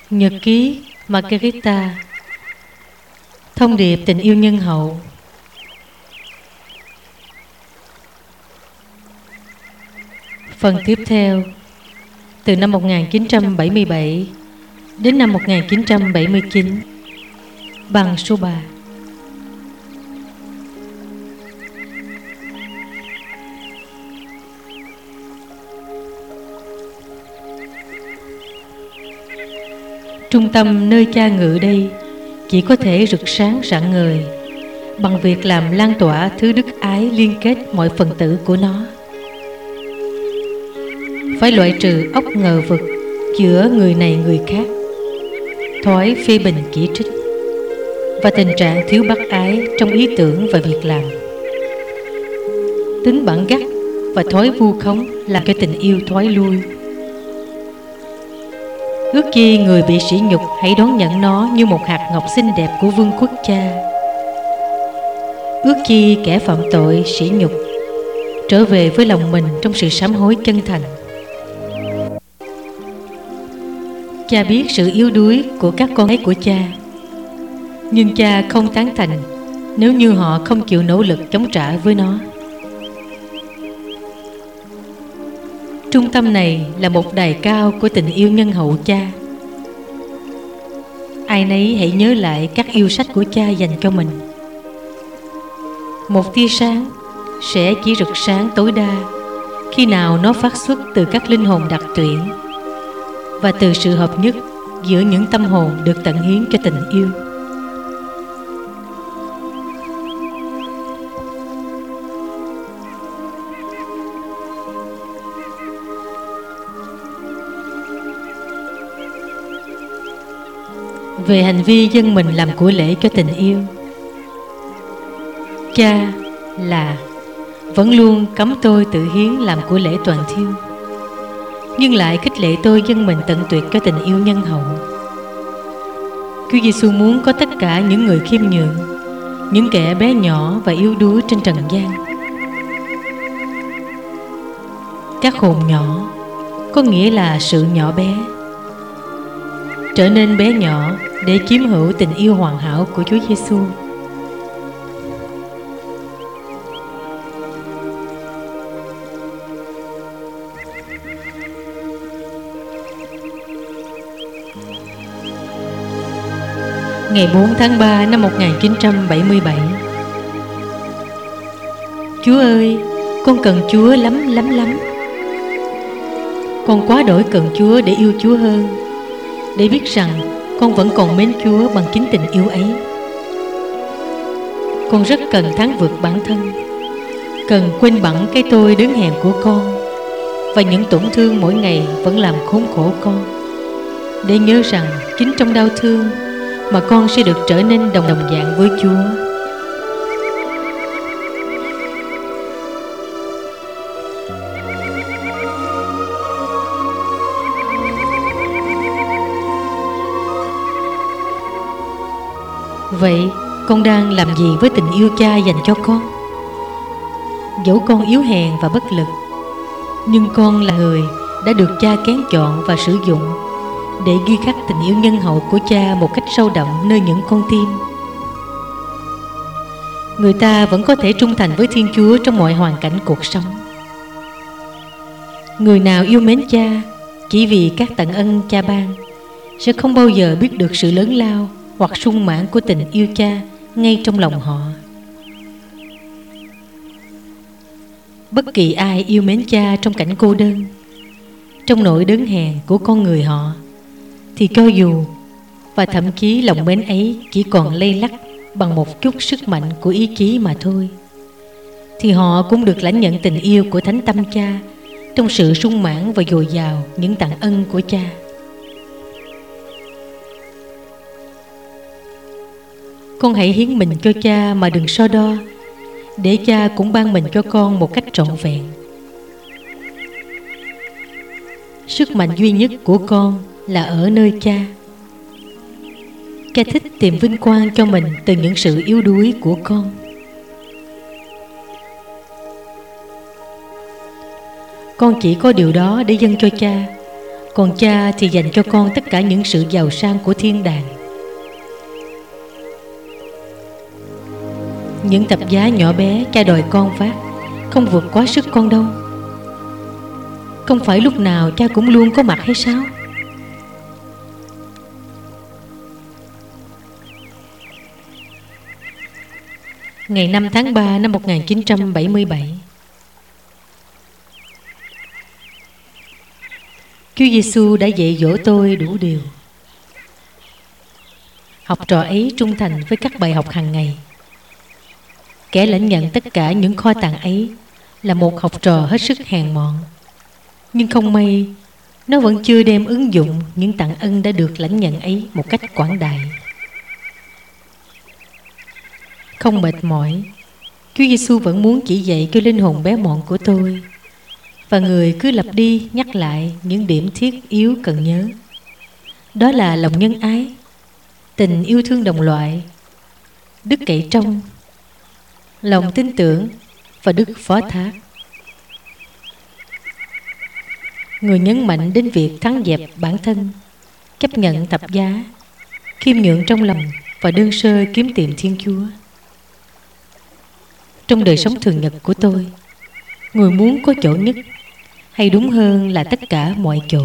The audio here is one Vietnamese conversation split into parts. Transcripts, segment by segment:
Nhật ký Margarita. Thông điệp tình yêu nhân hậu. Phần tiếp theo. Từ năm 1977 đến năm 1979. Bằng số 3. Trung tâm nơi cha ngự đây chỉ có thể rực sáng rạng ngời bằng việc làm lan tỏa thứ đức ái liên kết mọi phần tử của nó. Phải loại trừ óc ngờ vực giữa người này người khác, thói phê bình chỉ trích và tình trạng thiếu bác ái trong ý tưởng và việc làm. Tính bản gắt và thói vu khống làm cho tình yêu thoái lui. Ước chi người bị sỉ nhục hãy đón nhận nó như một hạt ngọc xinh đẹp của vương quốc cha. Ước chi kẻ phạm tội sỉ nhục trở về với lòng mình trong sự sám hối chân thành. Cha biết sự yếu đuối của các con ấy của cha, nhưng cha không tán thành nếu như họ không chịu nỗ lực chống trả với nó. Trung tâm này là một đài cao của tình yêu nhân hậu cha. Ai nấy hãy nhớ lại các yêu sách của cha dành cho mình. Một tia sáng sẽ chỉ rực sáng tối đa khi nào nó phát xuất từ các linh hồn đặc tuyển và từ sự hợp nhất giữa những tâm hồn được tận hiến cho tình yêu. Về hành vi dâng mình làm của lễ cho tình yêu, cha là vẫn luôn cấm tôi tự hiến làm của lễ toàn thiêu, nhưng lại khích lệ tôi dâng mình tận tuyệt cho tình yêu nhân hậu. Chúa Giêsu muốn có tất cả những người khiêm nhường, những kẻ bé nhỏ và yếu đuối trên trần gian. Các hồn nhỏ có nghĩa là sự nhỏ bé, trở nên bé nhỏ để chiếm hữu tình yêu hoàn hảo của Chúa Giêsu. Ngày 4 tháng 3 năm 1977. Chúa ơi, con cần Chúa lắm lắm lắm. Con quá đổi cần Chúa để yêu Chúa hơn, để biết rằng con vẫn còn mến Chúa bằng chính tình yêu ấy. Con rất cần thắng vượt bản thân, cần quên bẵng cái tôi đớn hèn của con và những tổn thương mỗi ngày vẫn làm khốn khổ con, để nhớ rằng chính trong đau thương mà con sẽ được trở nên đồng dạng với Chúa. Vậy con đang làm gì với tình yêu cha dành cho con? Dẫu con yếu hèn và bất lực, nhưng con là người đã được cha kén chọn và sử dụng để ghi khắc tình yêu nhân hậu của cha một cách sâu đậm nơi những con tim. Người ta vẫn có thể trung thành với Thiên Chúa trong mọi hoàn cảnh cuộc sống. Người nào yêu mến cha chỉ vì các tận ân cha ban sẽ không bao giờ biết được sự lớn lao hoặc sung mãn của tình yêu cha ngay trong lòng họ. Bất kỳ ai yêu mến cha trong cảnh cô đơn, trong nỗi đớn hèn của con người họ, thì cho dù và thậm chí lòng mến ấy chỉ còn lay lắc bằng một chút sức mạnh của ý chí mà thôi, thì họ cũng được lãnh nhận tình yêu của Thánh Tâm Cha trong sự sung mãn và dồi dào những tặng ân của cha. Con hãy hiến mình cho cha mà đừng so đo, để cha cũng ban mình cho con một cách trọn vẹn. Sức mạnh duy nhất của con là ở nơi cha. Cha thích tìm vinh quang cho mình từ những sự yếu đuối của con. Con chỉ có điều đó để dâng cho cha, Còn cha thì dành cho con tất cả những sự giàu sang của thiên đàng. Những tập giá nhỏ bé cha đòi con vác không vượt quá sức con đâu. Không phải lúc nào cha cũng luôn có mặt hay sao? Ngày 5 tháng 3 năm 1977, Chúa Giêsu đã dạy dỗ tôi đủ điều. Học trò ấy trung thành với các bài học hàng ngày. Kẻ lãnh nhận tất cả những kho tàng ấy là một học trò hết sức hèn mọn. Nhưng không may, nó vẫn chưa đem ứng dụng những tặng ân đã được lãnh nhận ấy một cách quảng đại. Không mệt mỏi, Chúa Giêsu vẫn muốn chỉ dạy cho linh hồn bé mọn của tôi, và người cứ lặp đi nhắc lại những điểm thiết yếu cần nhớ. Đó là lòng nhân ái, tình yêu thương đồng loại, đức cậy trông, lòng tin tưởng và đức phó thác. Người nhấn mạnh đến việc thắng dẹp bản thân, chấp nhận thập giá, khiêm nhượng trong lòng và đơn sơ kiếm tìm Thiên Chúa. Trong đời sống thường nhật của tôi, người muốn có chỗ nhất, hay đúng hơn là tất cả mọi chỗ.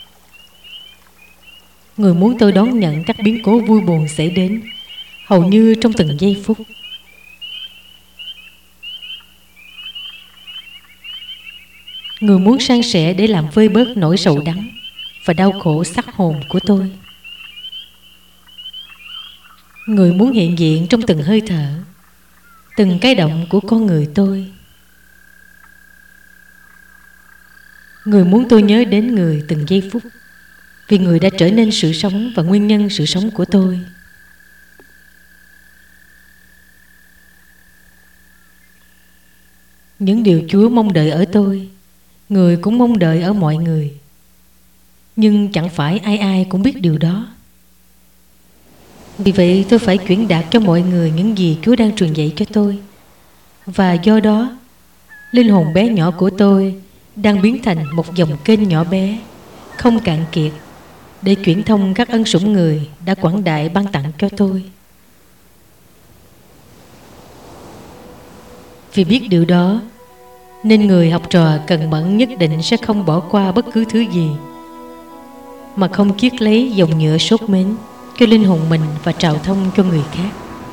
Người muốn tôi đón nhận các biến cố vui buồn xảy đến hầu như trong từng giây phút. Người muốn san sẻ để làm vơi bớt nỗi sầu đắng và đau khổ xác hồn của tôi. Người muốn hiện diện trong từng hơi thở, từng cái động của con người tôi. Người muốn tôi nhớ đến người từng giây phút, vì người đã trở nên sự sống và nguyên nhân sự sống của tôi. Những điều Chúa mong đợi ở tôi, người cũng mong đợi ở mọi người. Nhưng chẳng phải ai ai cũng biết điều đó. Vì vậy tôi phải chuyển đạt cho mọi người những gì Chúa đang truyền dạy cho tôi. Và do đó, linh hồn bé nhỏ của tôi đang biến thành một dòng kênh nhỏ bé, không cạn kiệt, để chuyển thông các ân sủng người đã quảng đại ban tặng cho tôi. Vì biết điều đó, nên người học trò cần mẫn nhất định sẽ không bỏ qua bất cứ thứ gì mà không chiết lấy dòng nhựa sốt mến cho linh hồn mình và trào thông cho người khác.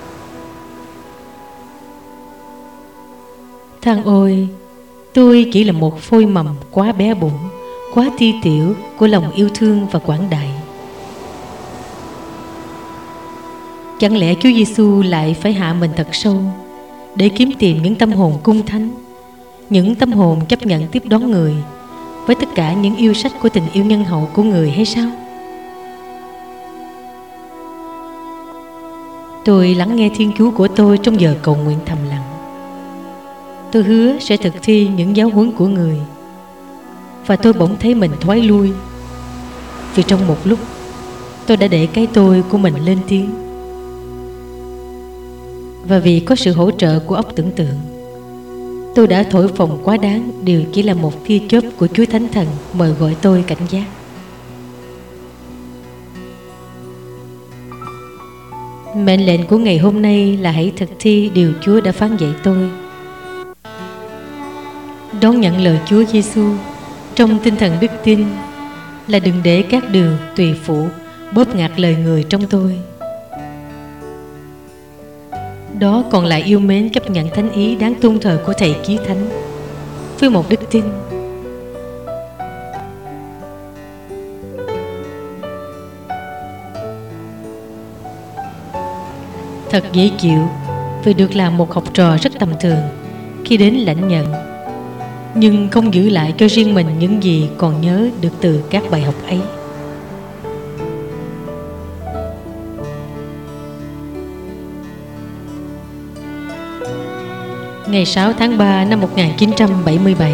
Than ôi, tôi chỉ là một phôi mầm quá bé bỏng, quá ti tiểu của lòng yêu thương và quảng đại. Chẳng lẽ Chúa Giêsu lại phải hạ mình thật sâu để kiếm tìm những tâm hồn cung thánh, những tâm hồn chấp nhận tiếp đón người với tất cả những yêu sách của tình yêu nhân hậu của người hay sao? Tôi lắng nghe Thiên Chúa của tôi trong giờ cầu nguyện thầm lặng. Tôi hứa sẽ thực thi những giáo huấn của người, và tôi bỗng thấy mình thoái lui, vì trong một lúc tôi đã để cái tôi của mình lên tiếng. Và vì có sự hỗ trợ của óc tưởng tượng, tôi đã thổi phồng quá đáng điều chỉ là một tia chớp của Chúa Thánh Thần mời gọi tôi cảnh giác. Mệnh lệnh của ngày hôm nay là hãy thực thi điều Chúa đã phán dạy tôi. Đón nhận lời Chúa Giêsu trong tinh thần đức tin là đừng để các đường tùy phụ bóp nghẹt lời người trong tôi. Đó còn là yêu mến chấp nhận thánh ý đáng tôn thờ của Thầy Chí Thánh với một đức tin. Thật dễ chịu vì được làm một học trò rất tầm thường khi đến lãnh nhận, nhưng không giữ lại cho riêng mình những gì còn nhớ được từ các bài học ấy. Ngày 6 tháng 3 năm 1977,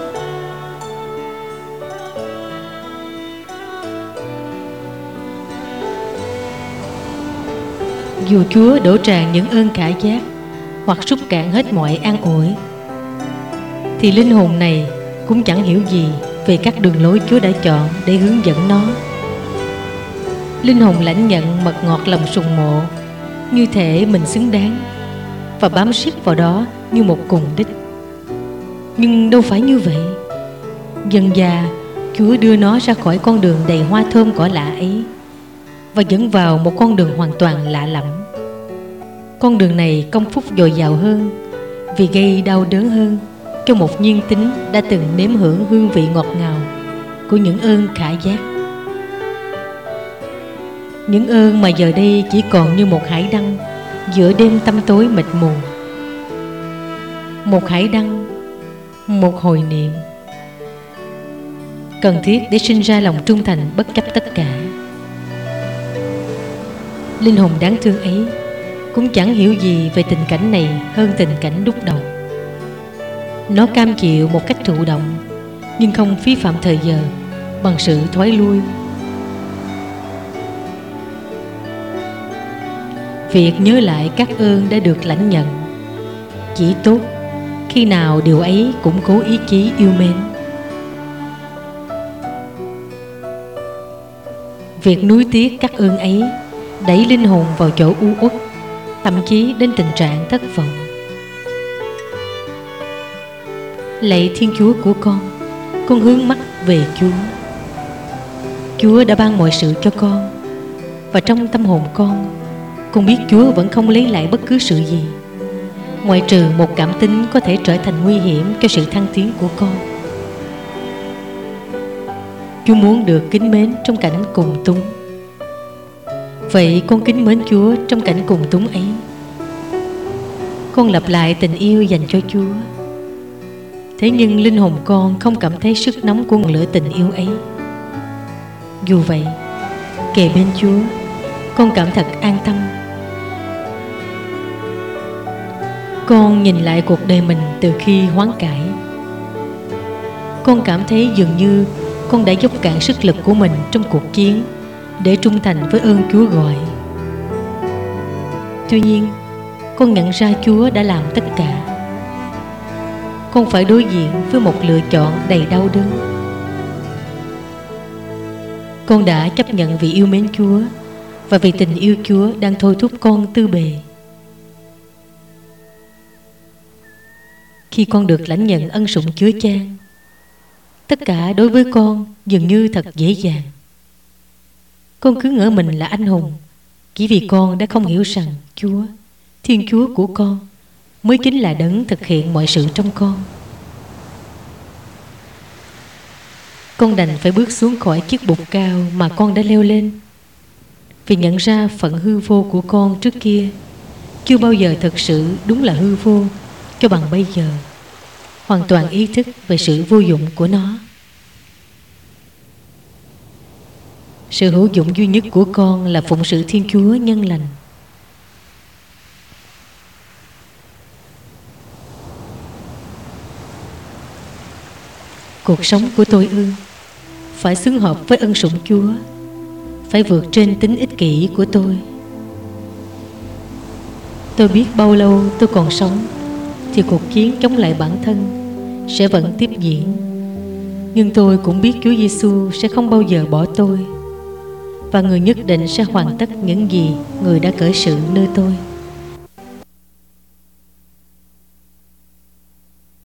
dù Chúa đổ tràn những ơn khả giác hoặc rút cạn hết mọi an ủi, thì linh hồn này cũng chẳng hiểu gì về các đường lối Chúa đã chọn để hướng dẫn nó. Linh hồn lãnh nhận mật ngọt lòng sùng mộ, như thể mình xứng đáng, và bám siết vào đó như một cùng đích. Nhưng đâu phải như vậy. Dần dà, Chúa đưa nó ra khỏi con đường đầy hoa thơm cỏ lạ ấy và dẫn vào một con đường hoàn toàn lạ lẫm. Con đường này công phúc dồi dào hơn, vì gây đau đớn hơn cho một nhiên tính đã từng nếm hưởng hương vị ngọt ngào của những ơn khả giác. Những ơn mà giờ đây chỉ còn như một hải đăng giữa đêm tăm tối mịt mù. Một hải đăng, một hồi niệm, cần thiết để sinh ra lòng trung thành bất chấp tất cả. Linh hồn đáng thương ấy cũng chẳng hiểu gì về tình cảnh này hơn tình cảnh lúc đầu. Nó cam chịu một cách thụ động, nhưng không phí phạm thời giờ bằng sự thoái lui. Việc nhớ lại các ơn đã được lãnh nhận chỉ tốt khi nào điều ấy củng cố ý chí yêu mến. Việc nuối tiếc các ơn ấy đẩy linh hồn vào chỗ u uất, thậm chí đến tình trạng thất vọng. Lạy Thiên Chúa của con hướng mắt về Chúa. Chúa đã ban mọi sự cho con, và trong tâm hồn con biết Chúa vẫn không lấy lại bất cứ sự gì, ngoại trừ một cảm tính có thể trở thành nguy hiểm cho sự thăng tiến của con. Chúa muốn được kính mến trong cảnh cùng túng. Vậy con kính mến Chúa trong cảnh cùng túng ấy. Con lặp lại tình yêu dành cho Chúa. Thế nhưng linh hồn con không cảm thấy sức nóng của ngọn lửa tình yêu ấy. Dù vậy, kề bên Chúa, con cảm thật an tâm. Con nhìn lại cuộc đời mình từ khi hoán cải. Con cảm thấy dường như con đã dốc cạn sức lực của mình trong cuộc chiến để trung thành với ơn Chúa gọi. Tuy nhiên, con nhận ra Chúa đã làm tất cả. Con phải đối diện với một lựa chọn đầy đau đớn. Con đã chấp nhận vì yêu mến Chúa và vì tình yêu Chúa đang thôi thúc con tư bề. Khi con được lãnh nhận ân sủng chứa chan, tất cả đối với con dường như thật dễ dàng. Con cứ ngỡ mình là anh hùng chỉ vì con đã không hiểu rằng Chúa, Thiên Chúa của con, mới chính là đấng thực hiện mọi sự trong con. Con đành phải bước xuống khỏi chiếc bục cao mà con đã leo lên, vì nhận ra phận hư vô của con trước kia chưa bao giờ thực sự đúng là hư vô cho bằng bây giờ, hoàn toàn ý thức về sự vô dụng của nó. Sự hữu dụng duy nhất của con là phụng sự Thiên Chúa nhân lành. Cuộc sống của tôi phải xứng hợp với ân sủng Chúa, phải vượt trên tính ích kỷ của tôi. Tôi biết bao lâu tôi còn sống thì cuộc chiến chống lại bản thân sẽ vẫn tiếp diễn. Nhưng tôi cũng biết Chúa Giêsu sẽ không bao giờ bỏ tôi, và Người nhất định sẽ hoàn tất những gì Người đã khởi sự nơi tôi.